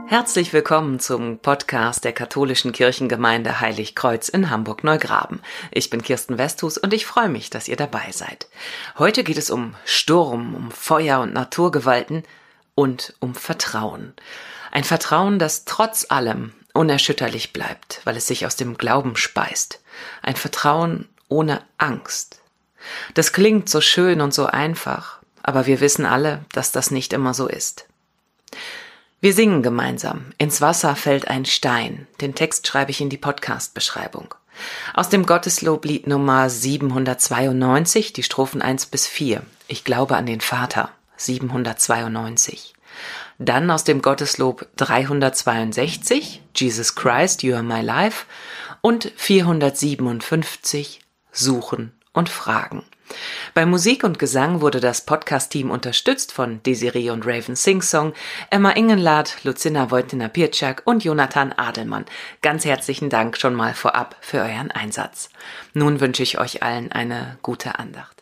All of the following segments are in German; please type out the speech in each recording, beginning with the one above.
Herzlich willkommen zum Podcast der katholischen Kirchengemeinde Heiligkreuz in Hamburg-Neugraben. Ich bin Kirsten Westhus und ich freue mich, dass ihr dabei seid. Heute geht es um Sturm, um Feuer und Naturgewalten und um Vertrauen. Ein Vertrauen, das trotz allem unerschütterlich bleibt, weil es sich aus dem Glauben speist. Ein Vertrauen ohne Angst. Das klingt so schön und so einfach, aber wir wissen alle, dass das nicht immer so ist. Wir singen gemeinsam. Ins Wasser fällt ein Stein. Den Text schreibe ich in die Podcast-Beschreibung. Aus dem Gottesloblied Nummer 792, die Strophen 1 bis 4. Ich glaube an den Vater, 792. Dann aus dem Gotteslob 362, Jesus Christ, You are my life. Und 457, Suchen und Fragen. Bei Musik und Gesang wurde das Podcast-Team unterstützt von Desiree und Raven Singsong, Emma Ingenlath, Lucinda Wojtyna-Pirczak und Jonathan Adelmann. Ganz herzlichen Dank schon mal vorab für euren Einsatz. Nun wünsche ich euch allen eine gute Andacht.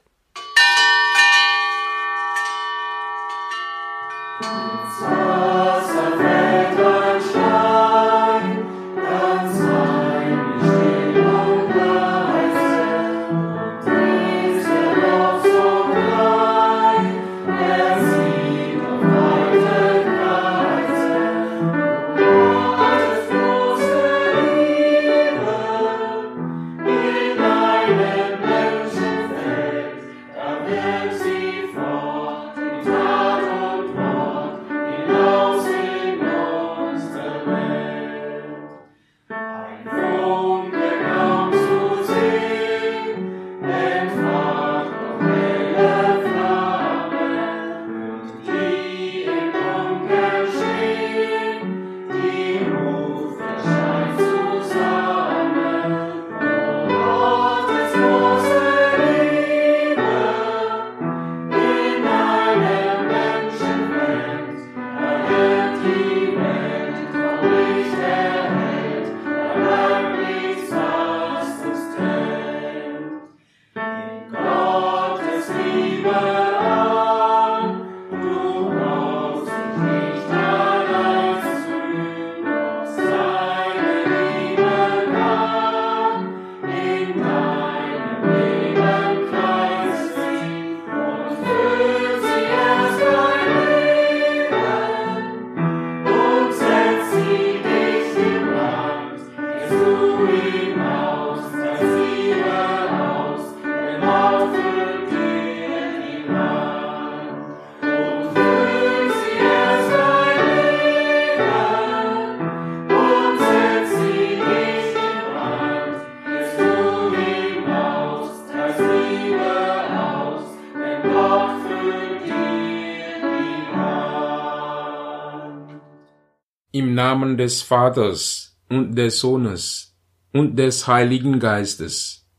Im Namen des Vaters und des Sohnes und des Heiligen Geistes.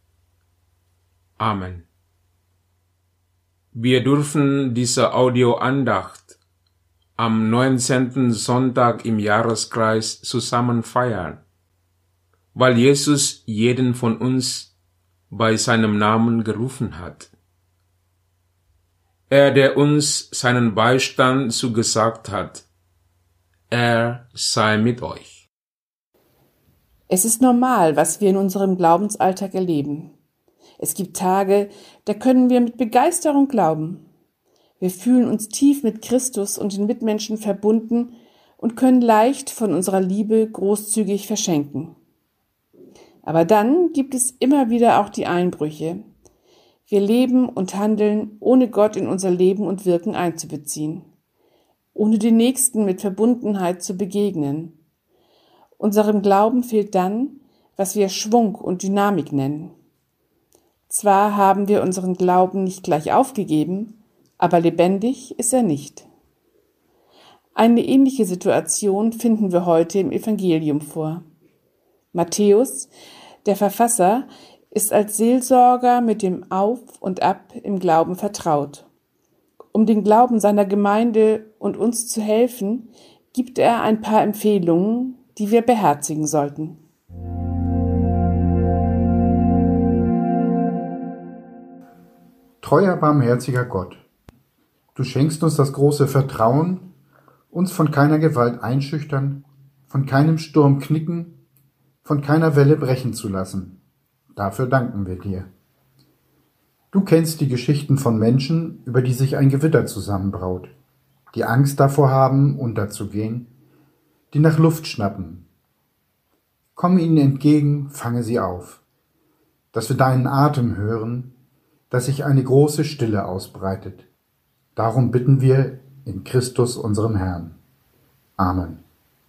Amen. Wir dürfen diese Audioandacht am 19. Sonntag im Jahreskreis zusammen feiern, weil Jesus jeden von uns bei seinem Namen gerufen hat. Er, der uns seinen Beistand zugesagt hat, er sei mit euch. Es ist normal, was wir in unserem Glaubensalltag erleben. Es gibt Tage, da können wir mit Begeisterung glauben. Wir fühlen uns tief mit Christus und den Mitmenschen verbunden und können leicht von unserer Liebe großzügig verschenken. Aber dann gibt es immer wieder auch die Einbrüche. Wir leben und handeln, ohne Gott in unser Leben und Wirken einzubeziehen, ohne den Nächsten mit Verbundenheit zu begegnen. Unserem Glauben fehlt dann, was wir Schwung und Dynamik nennen. Zwar haben wir unseren Glauben nicht gleich aufgegeben, aber lebendig ist er nicht. Eine ähnliche Situation finden wir heute im Evangelium vor. Matthäus, der Verfasser, ist als Seelsorger mit dem Auf und Ab im Glauben vertraut. Um den Glauben seiner Gemeinde und uns zu helfen, gibt er ein paar Empfehlungen, die wir beherzigen sollten. Treuer, barmherziger Gott, du schenkst uns das große Vertrauen uns von keiner Gewalt einschüchtern, von keinem Sturm knicken, von keiner Welle brechen zu lassen. Dafür danken wir dir. Du kennst die Geschichten von Menschen, über die sich ein Gewitter zusammenbraut, die Angst davor haben, unterzugehen, die nach Luft schnappen. Komm ihnen entgegen, fange sie auf, dass wir deinen Atem hören, dass sich eine große Stille ausbreitet. Darum bitten wir in Christus, unserem Herrn. Amen.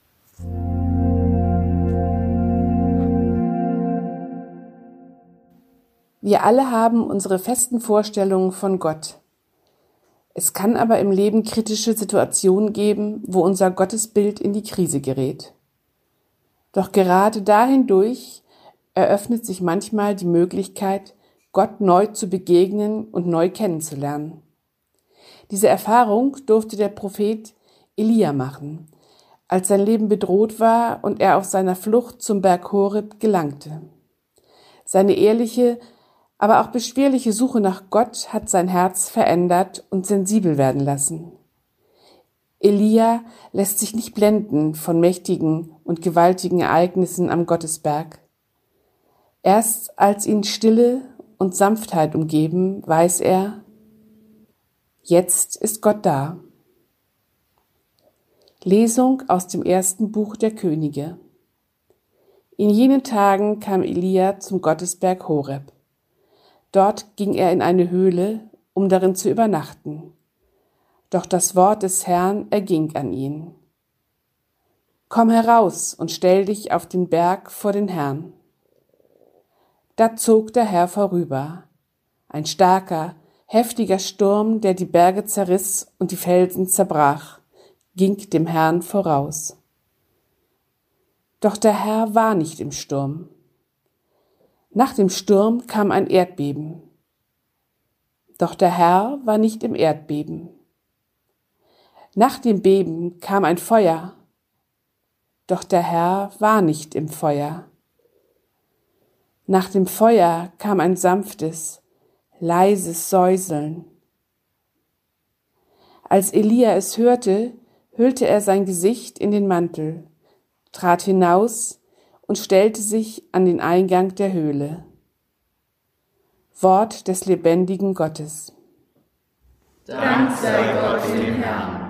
Wir alle haben unsere festen Vorstellungen von Gott. Es kann aber im Leben kritische Situationen geben, wo unser Gottesbild in die Krise gerät. Doch gerade dahindurch eröffnet sich manchmal die Möglichkeit, Gott neu zu begegnen und neu kennenzulernen. Diese Erfahrung durfte der Prophet Elia machen, als sein Leben bedroht war und er auf seiner Flucht zum Berg Horeb gelangte. Seine ehrliche, aber auch beschwerliche Suche nach Gott hat sein Herz verändert und sensibel werden lassen. Elia lässt sich nicht blenden von mächtigen und gewaltigen Ereignissen am Gottesberg. Erst als ihn Stille und Sanftheit umgeben, weiß er, jetzt ist Gott da. Lesung aus dem 1. Buch der Könige. In jenen Tagen kam Elia zum Gottesberg Horeb. Dort ging er in eine Höhle, um darin zu übernachten. Doch das Wort des Herrn erging an ihn. Komm heraus und stell dich auf den Berg vor den Herrn. Da zog der Herr vorüber, ein starker, heftiger Sturm, der die Berge zerriss und die Felsen zerbrach, ging dem Herrn voraus. Doch der Herr war nicht im Sturm. Nach dem Sturm kam ein Erdbeben. Doch der Herr war nicht im Erdbeben. Nach dem Beben kam ein Feuer. Doch der Herr war nicht im Feuer. Nach dem Feuer kam ein sanftes, leises Säuseln. Als Elia es hörte, hüllte er sein Gesicht in den Mantel, trat hinaus und stellte sich an den Eingang der Höhle. Wort des lebendigen Gottes. Dank sei Gott dem Herrn.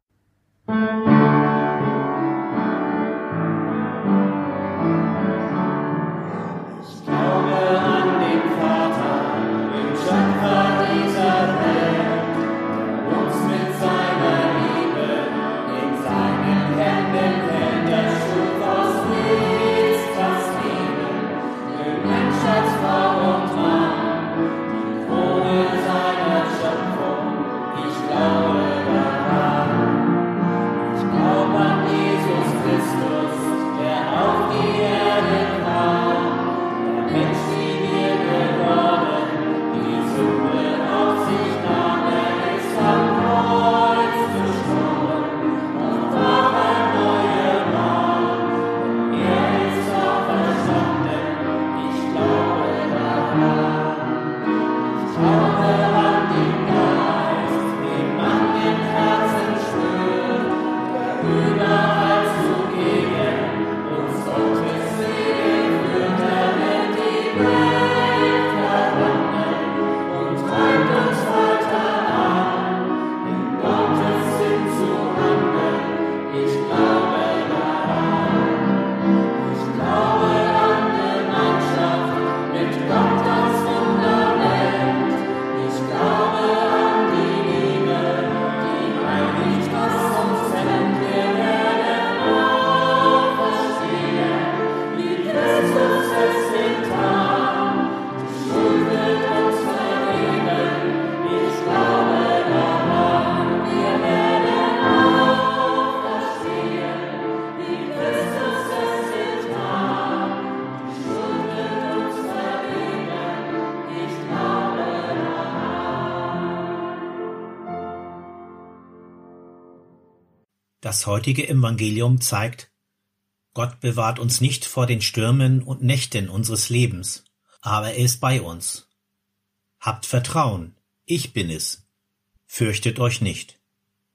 Das heutige Evangelium zeigt, Gott bewahrt uns nicht vor den Stürmen und Nächten unseres Lebens, aber er ist bei uns. Habt Vertrauen, ich bin es. Fürchtet euch nicht.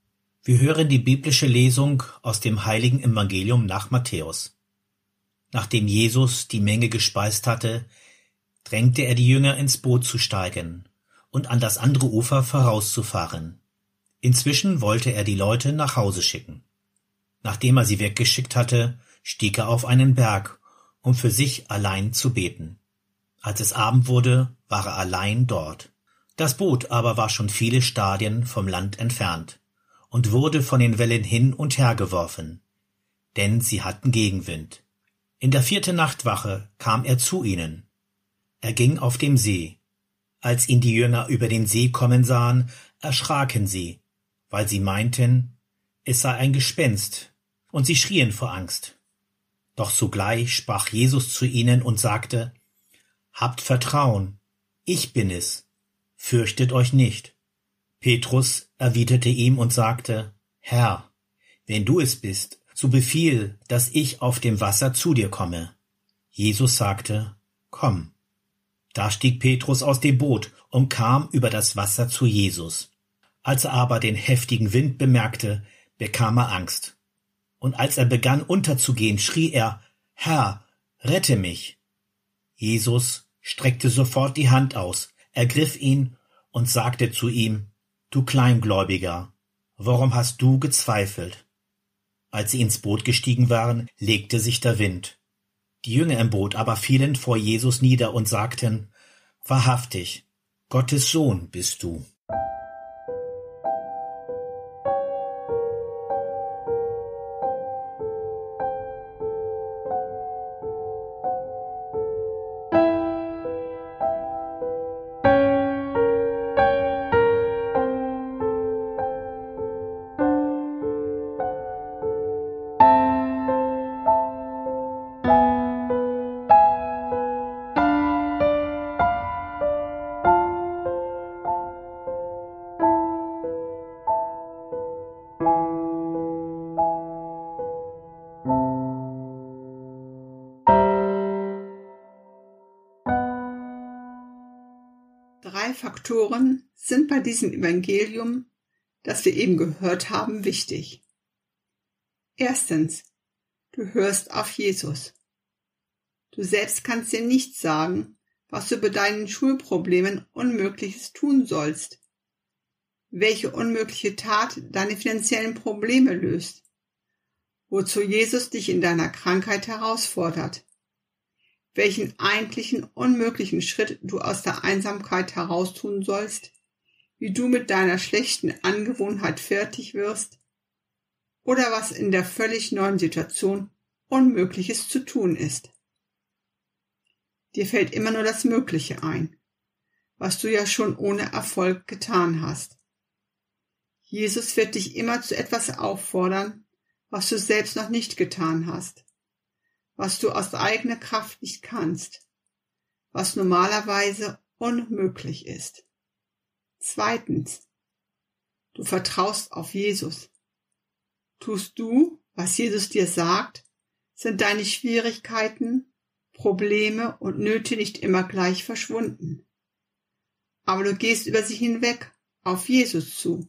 Wir hören die biblische Lesung aus dem heiligen Evangelium nach Matthäus. Nachdem Jesus die Menge gespeist hatte, drängte er die Jünger ins Boot zu steigen und an das andere Ufer vorauszufahren. Inzwischen wollte er die Leute nach Hause schicken. Nachdem er sie weggeschickt hatte, stieg er auf einen Berg, um für sich allein zu beten. Als es Abend wurde, war er allein dort. Das Boot aber war schon viele Stadien vom Land entfernt und wurde von den Wellen hin und her geworfen, denn sie hatten Gegenwind. In der 4. Nachtwache kam er zu ihnen. Er ging auf dem See. Als ihn die Jünger über den See kommen sahen, erschraken sie, weil sie meinten, es sei ein Gespenst, und sie schrien vor Angst. Doch sogleich sprach Jesus zu ihnen und sagte: Habt Vertrauen, ich bin es, fürchtet euch nicht. Petrus erwiderte ihm und sagte: Herr, wenn du es bist, so befiehl, dass ich auf dem Wasser zu dir komme. Jesus sagte: Komm. Da stieg Petrus aus dem Boot und kam über das Wasser zu Jesus. Als er aber den heftigen Wind bemerkte, bekam er Angst. Und als er begann unterzugehen, schrie er: Herr, rette mich! Jesus streckte sofort die Hand aus, ergriff ihn und sagte zu ihm: Du Kleingläubiger, warum hast du gezweifelt? Als sie ins Boot gestiegen waren, legte sich der Wind. Die Jünger im Boot aber fielen vor Jesus nieder und sagten: Wahrhaftig, Gottes Sohn bist du. Drei Faktoren sind bei diesem Evangelium, das wir eben gehört haben, wichtig. Erstens, du hörst auf Jesus. Du selbst kannst dir nicht sagen, was du bei deinen Schulproblemen Unmögliches tun sollst, welche unmögliche Tat deine finanziellen Probleme löst, wozu Jesus dich in deiner Krankheit herausfordert, welchen eigentlichen unmöglichen Schritt du aus der Einsamkeit heraustun sollst, wie du mit deiner schlechten Angewohnheit fertig wirst oder was in der völlig neuen Situation Unmögliches zu tun ist. Dir fällt immer nur das Mögliche ein, was du ja schon ohne Erfolg getan hast. Jesus wird dich immer zu etwas auffordern, was du selbst noch nicht getan hast, was du aus eigener Kraft nicht kannst, was normalerweise unmöglich ist. Zweitens, du vertraust auf Jesus. Tust du, was Jesus dir sagt, sind deine Schwierigkeiten, Probleme und Nöte nicht immer gleich verschwunden. Aber du gehst über sie hinweg, auf Jesus zu.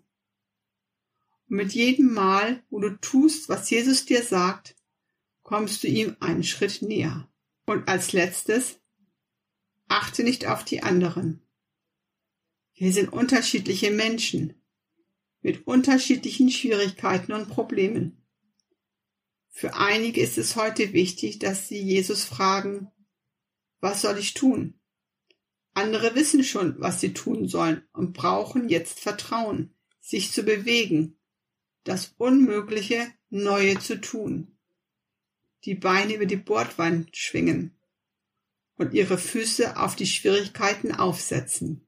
Und mit jedem Mal, wo du tust, was Jesus dir sagt, kommst du ihm einen Schritt näher. Und als letztes, achte nicht auf die anderen. Wir sind unterschiedliche Menschen mit unterschiedlichen Schwierigkeiten und Problemen. Für einige ist es heute wichtig, dass sie Jesus fragen: Was soll ich tun? Andere wissen schon, was sie tun sollen und brauchen jetzt Vertrauen, sich zu bewegen, das Unmögliche Neue zu tun. Die Beine über die Bordwand schwingen und ihre Füße auf die Schwierigkeiten aufsetzen.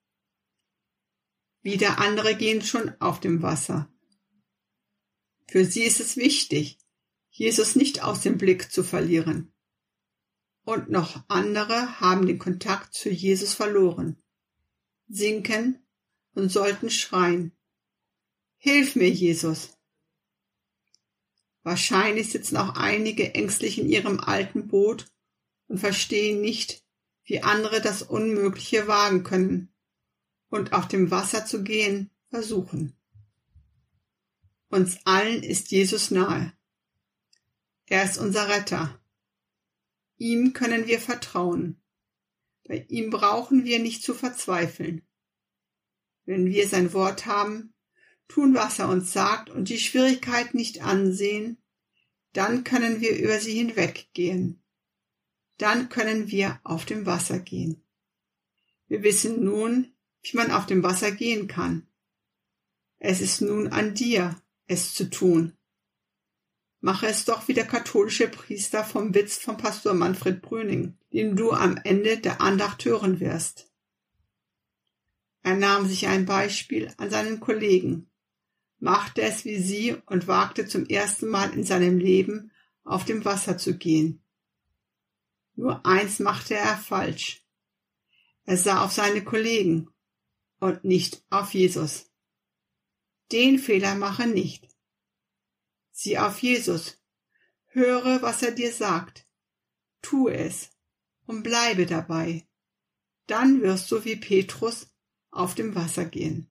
Wieder andere gehen schon auf dem Wasser. Für sie ist es wichtig, Jesus nicht aus dem Blick zu verlieren. Und noch andere haben den Kontakt zu Jesus verloren, sinken und sollten schreien: Hilf mir, Jesus! Wahrscheinlich sitzen auch einige ängstlich in ihrem alten Boot und verstehen nicht, wie andere das Unmögliche wagen können und auf dem Wasser zu gehen versuchen. Uns allen ist Jesus nahe. Er ist unser Retter. Ihm können wir vertrauen. Bei ihm brauchen wir nicht zu verzweifeln. Wenn wir sein Wort haben, tun, was er uns sagt und die Schwierigkeit nicht ansehen, dann können wir über sie hinweggehen. Dann können wir auf dem Wasser gehen. Wir wissen nun, wie man auf dem Wasser gehen kann. Es ist nun an dir, es zu tun. Mache es doch wie der katholische Priester vom Witz von Pastor Manfred Brüning, den du am Ende der Andacht hören wirst. Er nahm sich ein Beispiel an seinen Kollegen, machte es wie sie und wagte zum ersten Mal in seinem Leben auf dem Wasser zu gehen. Nur eins machte er falsch. Er sah auf seine Kollegen und nicht auf Jesus. Den Fehler mache nicht. Sieh auf Jesus, höre, was er dir sagt, tu es und bleibe dabei. Dann wirst du wie Petrus auf dem Wasser gehen.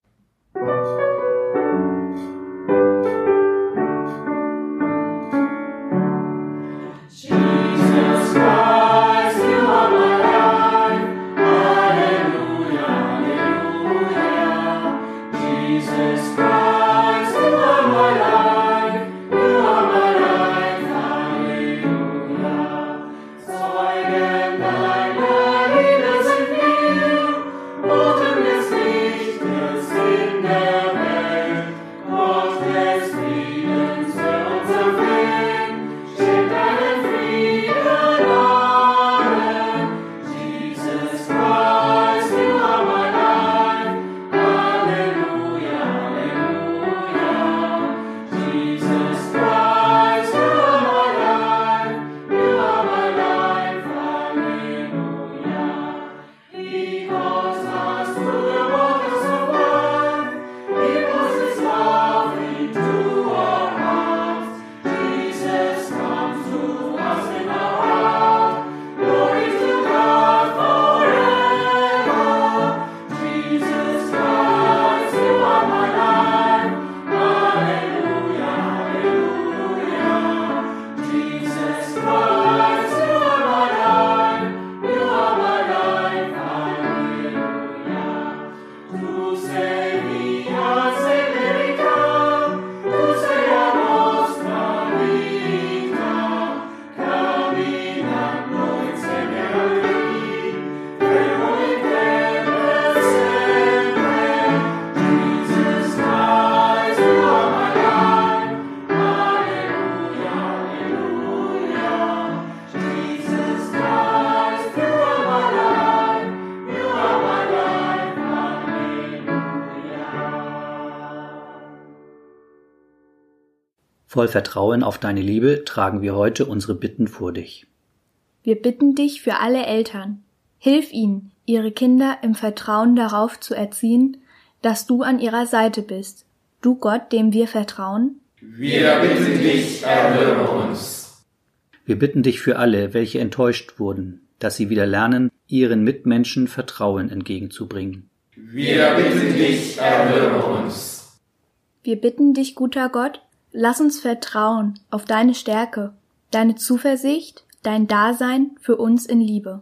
Voll Vertrauen auf deine Liebe tragen wir heute unsere Bitten vor dich. Wir bitten dich für alle Eltern. Hilf ihnen, ihre Kinder im Vertrauen darauf zu erziehen, dass du an ihrer Seite bist. Du Gott, dem wir vertrauen. Wir bitten dich, erhöre uns. Wir bitten dich für alle, welche enttäuscht wurden, dass sie wieder lernen, ihren Mitmenschen Vertrauen entgegenzubringen. Wir bitten dich, erhöre uns. Wir bitten dich, guter Gott, lass uns vertrauen auf deine Stärke, deine Zuversicht, dein Dasein für uns in Liebe.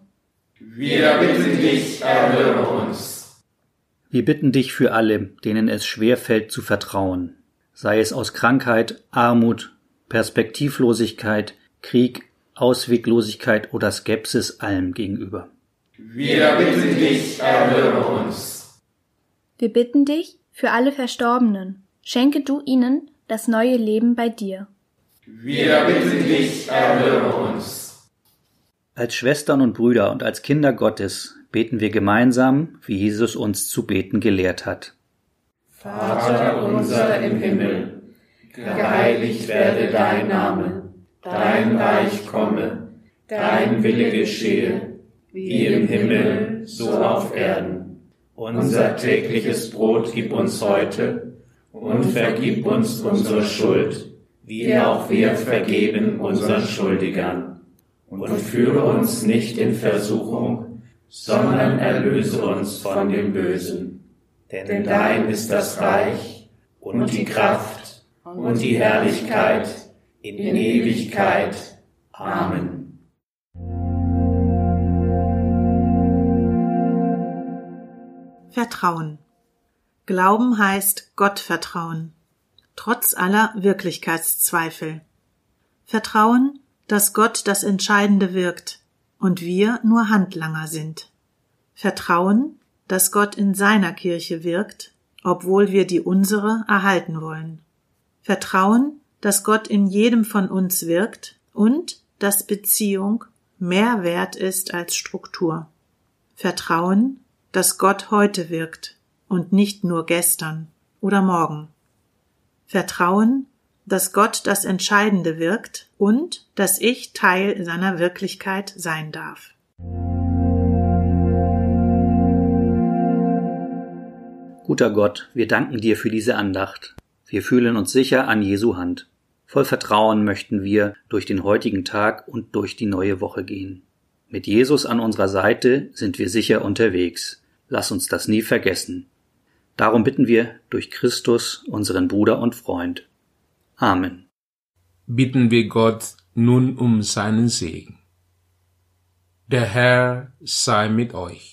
Wir bitten dich, erhöre uns. Wir bitten dich für alle, denen es schwerfällt zu vertrauen, sei es aus Krankheit, Armut, Perspektivlosigkeit, Krieg, Ausweglosigkeit oder Skepsis allem gegenüber. Wir bitten dich, erhöre uns. Wir bitten dich für alle Verstorbenen, schenke du ihnen das neue Leben bei dir. Wir bitten dich, erhöre uns. Als Schwestern und Brüder und als Kinder Gottes beten wir gemeinsam, wie Jesus uns zu beten gelehrt hat. Vater unser im Himmel, geheiligt werde dein Name, dein Reich komme, dein Wille geschehe, wie im Himmel, so auf Erden. Unser tägliches Brot gib uns heute und vergib uns unsere Schuld, wie auch wir vergeben unseren Schuldigern. Und führe uns nicht in Versuchung, sondern erlöse uns von dem Bösen. Denn dein ist das Reich und die Kraft und die Herrlichkeit in Ewigkeit. Amen. Vertrauen. Glauben heißt Gott vertrauen, trotz aller Wirklichkeitszweifel. Vertrauen, dass Gott das Entscheidende wirkt und wir nur Handlanger sind. Vertrauen, dass Gott in seiner Kirche wirkt, obwohl wir die unsere erhalten wollen. Vertrauen, dass Gott in jedem von uns wirkt und dass Beziehung mehr wert ist als Struktur. Vertrauen, dass Gott heute wirkt und nicht nur gestern oder morgen. Vertrauen, dass Gott das Entscheidende wirkt und dass ich Teil seiner Wirklichkeit sein darf. Guter Gott, wir danken dir für diese Andacht. Wir fühlen uns sicher an Jesu Hand. Voll Vertrauen möchten wir durch den heutigen Tag und durch die neue Woche gehen. Mit Jesus an unserer Seite sind wir sicher unterwegs. Lass uns das nie vergessen. Darum bitten wir durch Christus, unseren Bruder und Freund. Amen. Bitten wir Gott nun um seinen Segen. Der Herr sei mit euch.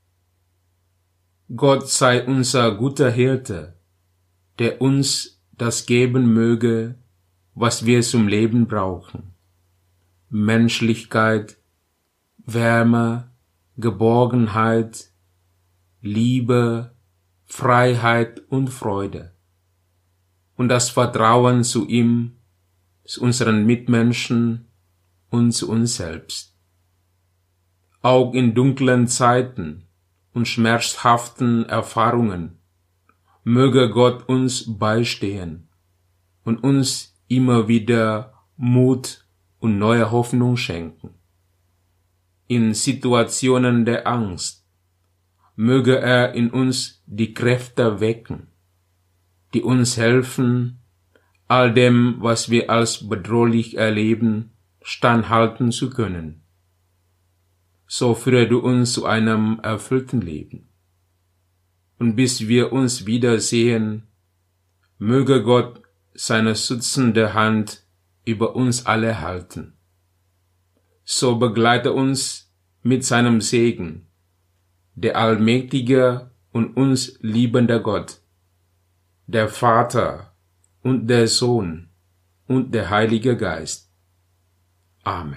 Gott sei unser guter Hirte, der uns das geben möge, was wir zum Leben brauchen. Menschlichkeit, Wärme, Geborgenheit, Liebe, Freiheit und Freude. Und das Vertrauen zu ihm, zu unseren Mitmenschen und zu uns selbst. Auch in dunklen Zeiten und schmerzhaften Erfahrungen möge Gott uns beistehen und uns immer wieder Mut und neue Hoffnung schenken. In Situationen der Angst möge er in uns die Kräfte wecken, die uns helfen, all dem, was wir als bedrohlich erleben, standhalten zu können. So führe du uns zu einem erfüllten Leben. Und bis wir uns wiedersehen, möge Gott seine schützende Hand über uns alle halten. So begleite uns mit seinem Segen, der allmächtige und uns liebende Gott, der Vater und der Sohn und der Heilige Geist. Amen.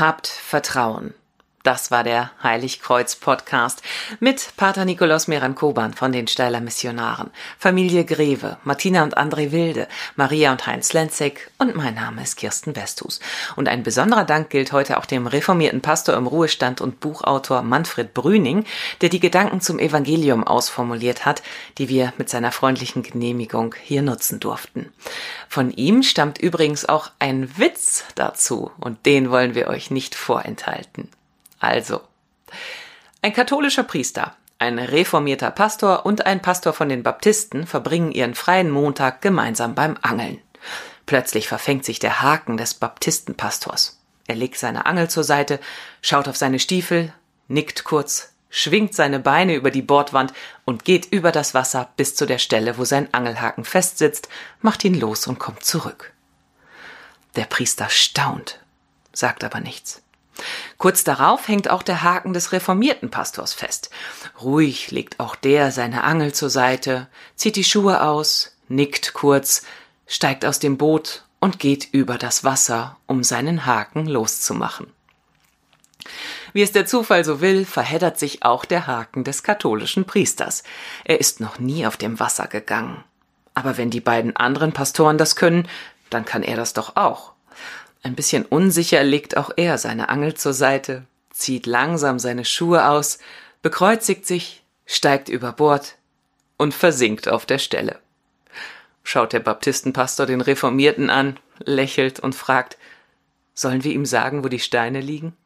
Habt Vertrauen. Das war der Heiligkreuz-Podcast mit Pater Nikolaus Meran-Koban von den Steyler Missionaren, Familie Greve, Martina und André Wilde, Maria und Heinz Lenzek und mein Name ist Kirsten Westhus. Und ein besonderer Dank gilt heute auch dem reformierten Pastor im Ruhestand und Buchautor Manfred Brüning, der die Gedanken zum Evangelium ausformuliert hat, die wir mit seiner freundlichen Genehmigung hier nutzen durften. Von ihm stammt übrigens auch ein Witz dazu und den wollen wir euch nicht vorenthalten. Also, ein katholischer Priester, ein reformierter Pastor und ein Pastor von den Baptisten verbringen ihren freien Montag gemeinsam beim Angeln. Plötzlich verfängt sich der Haken des Baptistenpastors. Er legt seine Angel zur Seite, schaut auf seine Stiefel, nickt kurz, schwingt seine Beine über die Bordwand und geht über das Wasser bis zu der Stelle, wo sein Angelhaken festsitzt, macht ihn los und kommt zurück. Der Priester staunt, sagt aber nichts. Kurz darauf hängt auch der Haken des reformierten Pastors fest. Ruhig legt auch der seine Angel zur Seite, zieht die Schuhe aus, nickt kurz, steigt aus dem Boot und geht über das Wasser, um seinen Haken loszumachen. Wie es der Zufall so will, verheddert sich auch der Haken des katholischen Priesters. Er ist noch nie auf dem Wasser gegangen. Aber wenn die beiden anderen Pastoren das können, dann kann er das doch auch. Ein bisschen unsicher legt auch er seine Angel zur Seite, zieht langsam seine Schuhe aus, bekreuzigt sich, steigt über Bord und versinkt auf der Stelle. Schaut der Baptistenpastor den Reformierten an, lächelt und fragt, sollen wir ihm sagen, wo die Steine liegen?